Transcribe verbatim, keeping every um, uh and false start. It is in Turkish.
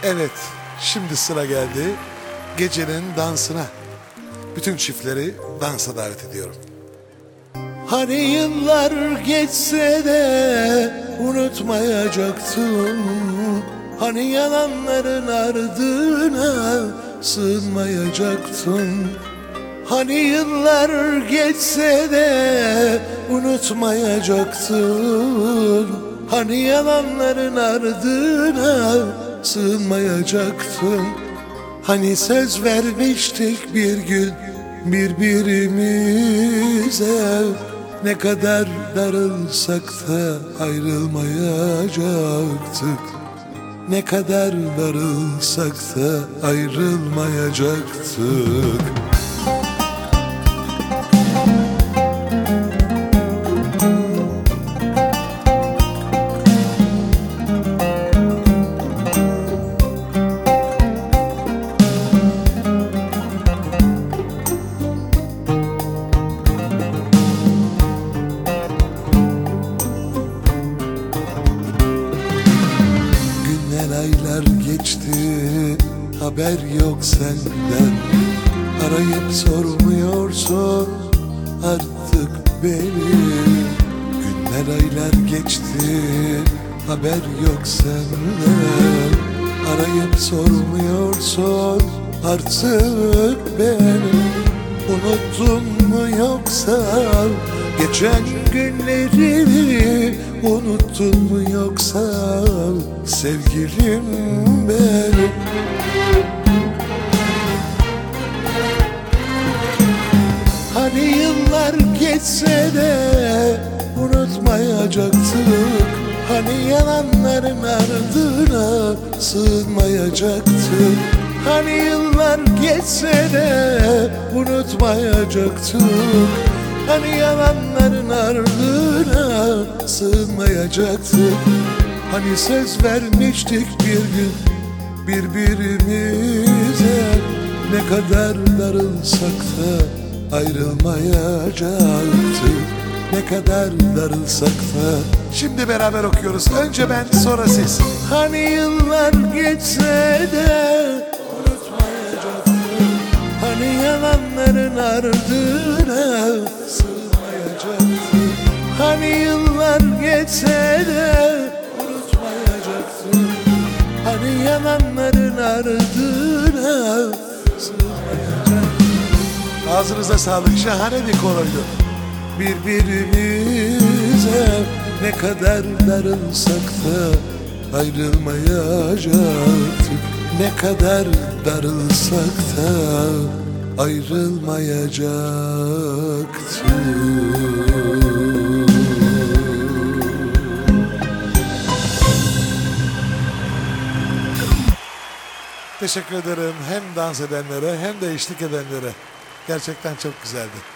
Evet, şimdi sıra geldi gecenin dansına. Bütün çiftleri dansa davet ediyorum. Hani yıllar geçse de unutmayacaktım. Hani yalanların ardına sığınmayacaktım. Hani yıllar geçse de unutmayacaktın. Hani yalanların ardına sığınmayacaktın. Hani söz vermiştik bir gün birbirimize, ne kadar darılsak da ayrılmayacaktık. Ne kadar darılsak da ayrılmayacaktık. Aylar geçti, haber yok senden. Arayıp sormuyorsun artık beni. Günler aylar geçti, haber yok senden. Arayıp sormuyorsun artık beni. Unuttun mu yoksa geçen günleri? Unuttun mu yoksa sevgilim benim? Hani yıllar geçse de unutmayacaktık. Hani yalanların ardına sığınmayacaktık. Hani yıllar geçse de unutmayacaktık. Hani yalanların ardına sığınmayacaktık. Hani söz vermiştik bir gün birbirimize, ne kadar darılsak da ayrılmayacaktık. Ne kadar darılsak da. Şimdi beraber okuyoruz. Önce ben, sonra siz. Hani yıllar geçse de unutmayacaktık. Hani yalanların ardına sığmayacaktık. Hani yıllar geçse de unutmayacaktım. Hani yalanların ardına sığmayacaktım. Ağzınıza sağlık, şahane bir koroydu. Birbirimize ne kadar darılsak da ayrılmayacaktık. Ne kadar darılsak da ayrılmayacaktık. Teşekkür ederim hem dans edenlere hem de eşlik edenlere. Gerçekten çok güzeldi.